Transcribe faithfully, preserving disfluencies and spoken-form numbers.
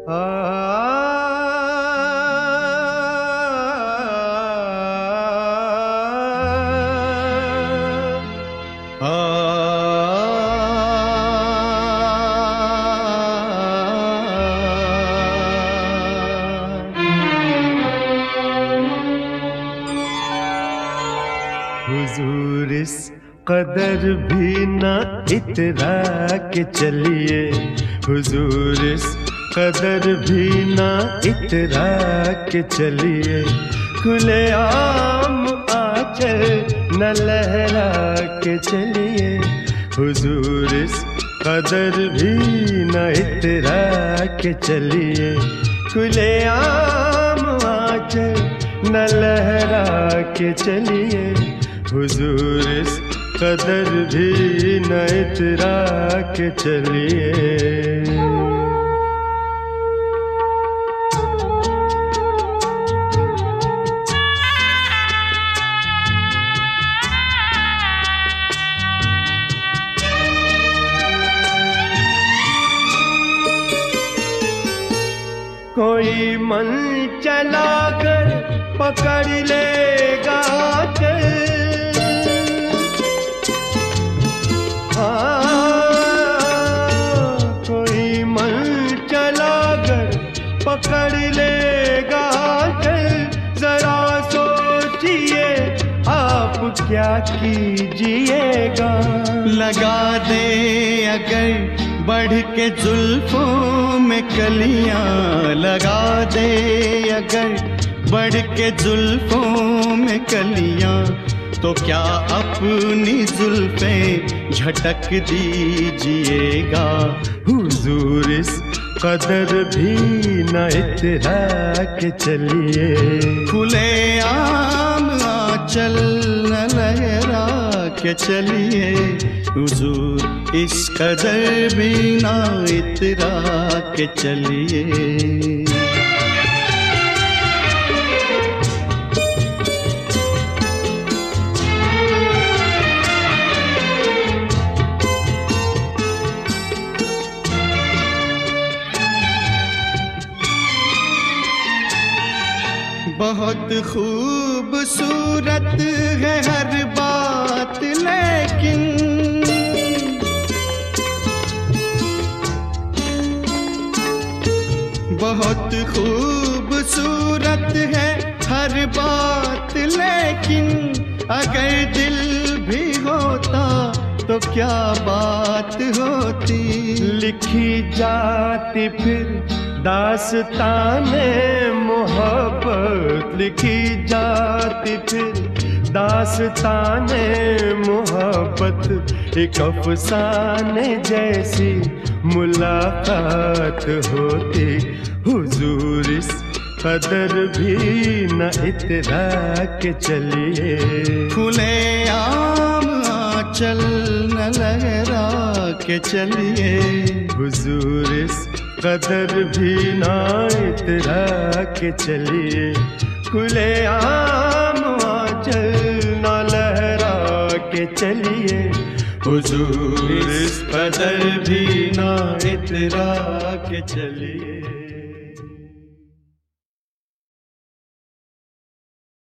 हुजूर इस कदर भी ना इतरा के चलिए, हुजूर इस कदर भी ना इतरा के चलिए, खुले आम आंचल न लहरा के चलिए, हुजूर इस कदर भी न इतरा के चलिए, खुले आम आंचल न लहरा के चलिए, हुजूर इस कदर भी न इतरा के चलिए। कोई मन चला कर पकड़ लेगा चल, कोई मन चला कर पकड़ लेगा चल, जरा सोचिए आप क्या कीजिएगा। लगा दे अगर बढ़ के जुल्फों में कलियां, लगा दे अगर बढ़ के जुल्फों में कलियां, तो क्या अपनी जुल्फें झटक दीजिएगा। हुजूर इस कदर भी न इतरा के चलिए, खुले आम आंचल न लहरा के चलिए, हुजूर इस कदर भी न इतरा के चलिए। बहुत खूबसूरत है हर बात, लेकिन बहुत खूबसूरत है हर बात, लेकिन अगर दिल भी होता तो क्या बात होती। लिखी जाती फिर दास्ताने मोहब्बत, लिखी जाती फिर दास्ताने मोहब्बत, एक अफसाने जैसी मुलाकात होती। हुजूर इस कदर भी न इतरा के चलिए, खुले आम आंचल न लहरा के चलिए, हुजूर इस कदर भी ना इतरा के चलिए, खुले आम आंचल न लहरा के चलिए, हुजूर इस कदर भी ना इतरा के चलिए।